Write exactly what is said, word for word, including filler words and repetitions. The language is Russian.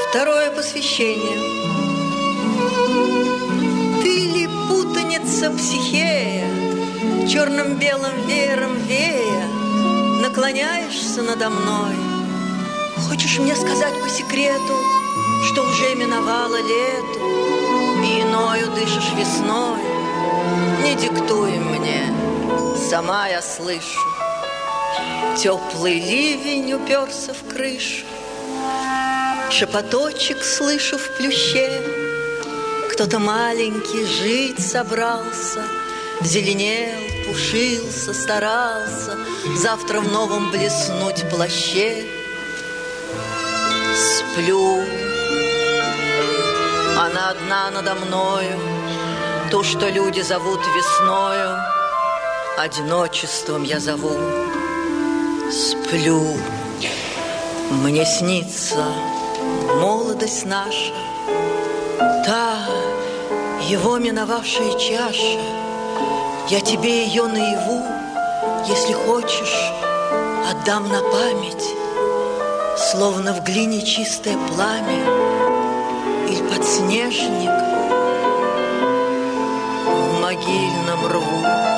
Второе посвящение. Ты ли путаница Психея, черным-белым веером вея, наклоняешься надо мной? Хочешь мне сказать по секрету, что уже миновало лето, и иною дышишь весной? Не диктуй мне, сама я слышу. Теплый ливень уперся в крышу, шепоточек слышу в плюще. Кто-то маленький жить собрался, зеленел, пушился, старался завтра в новом блеснуть плаще. Сплю, она одна надо мною, то, что люди зовут весною, одиночеством я зову. Сплю, мне снится молодость наша, та его миновавшая чаша. Я тебе ее наяву, если хочешь, отдам на память, словно в глине чистое пламя или подснежник в могильном рву.